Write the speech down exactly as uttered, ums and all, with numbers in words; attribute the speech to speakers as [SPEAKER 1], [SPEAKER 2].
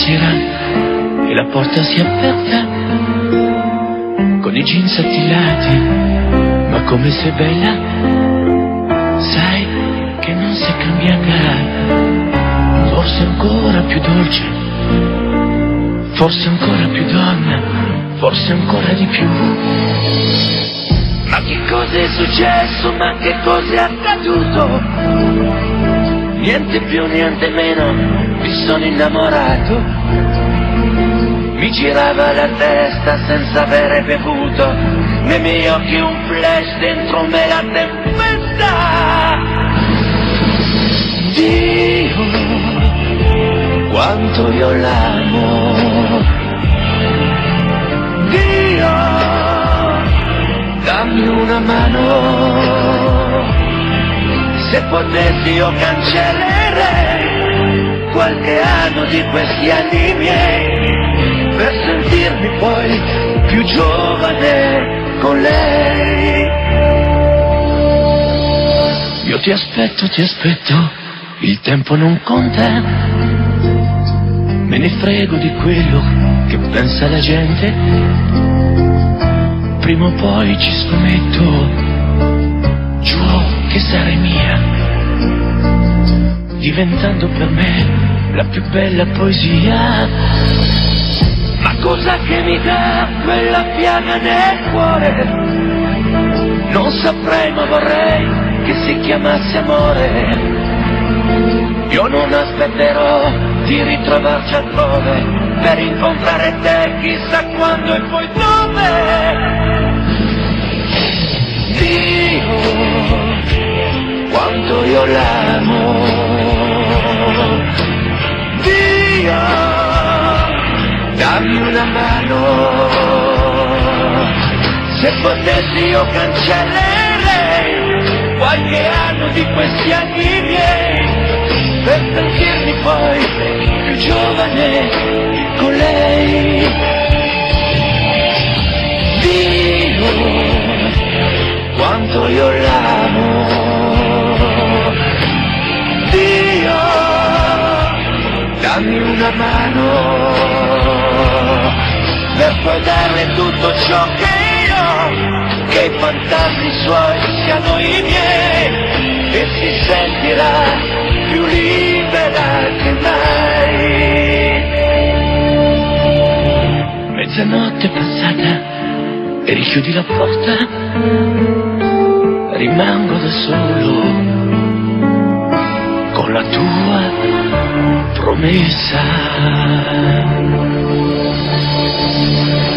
[SPEAKER 1] sera e la porta si è aperta, con i jeans attillati, ma come sei bella, sai che non sei cambiata, forse ancora più dolce, forse ancora più donna, forse ancora di più. Ma che cosa è successo, ma che cosa è accaduto? Niente più, niente meno, mi sono innamorato. Mi girava la testa senza avere bevuto, nei miei occhi un flash, dentro me la tempesta. Dio, quanto io l'amo. Dio, dammi una mano. Se potessi io cancellerei qualche anno di questi anni miei, per sentirmi poi più giovane con lei. Io ti aspetto, ti aspetto, il tempo non conta, me ne frego di quello che pensa la gente, prima o poi ci scommetto, giuro che sarai mia, diventando per me la più bella poesia. Ma cosa che mi dà quella piaga nel cuore? Non saprei, ma vorrei che si chiamasse amore. Io non aspetterò di ritrovarci altrove per incontrare te chissà quando e poi dove. Dio, quanto io l'amo. Dio, dammi una mano. Se potessi io cancellerei qualche anno di questi anni miei, per sentirmi poi più giovane con lei. Dio, quanto io l'amo. Dio, dammi una mano, per poi darle tutto ciò che io, che i fantasmi suoi siano i miei, e si sentirà più libera che mai. Mezzanotte passata e richiudi la porta, rimango da solo con la tua promessa.